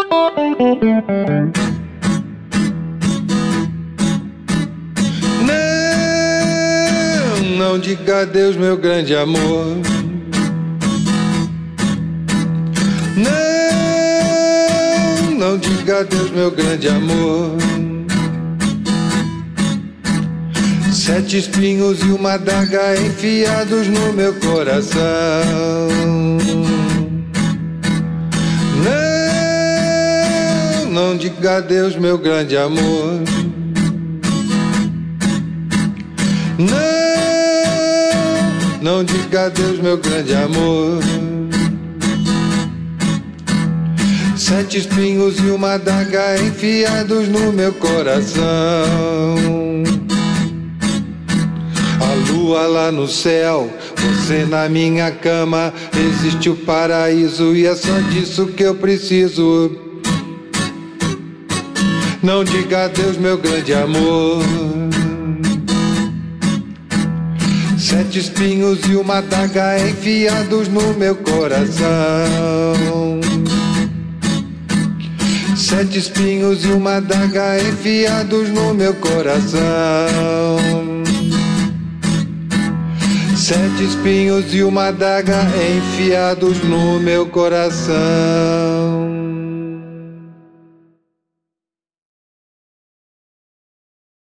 Não diga adeus, meu grande amor. Não diga adeus, meu grande amor. 7 espinhos e uma adaga enfiados no meu coração. Não diga adeus, meu grande amor. Não diga adeus, meu grande amor. 7 espinhos e uma adaga enfiados no meu coração. A lua lá no céu, você na minha cama. Existe o paraíso e é só disso que eu preciso. Não diga adeus, meu grande amor. 7 espinhos e uma adaga enfiados no meu coração. 7 espinhos e uma adaga enfiados no meu coração. 7 espinhos e uma adaga enfiados no meu coração.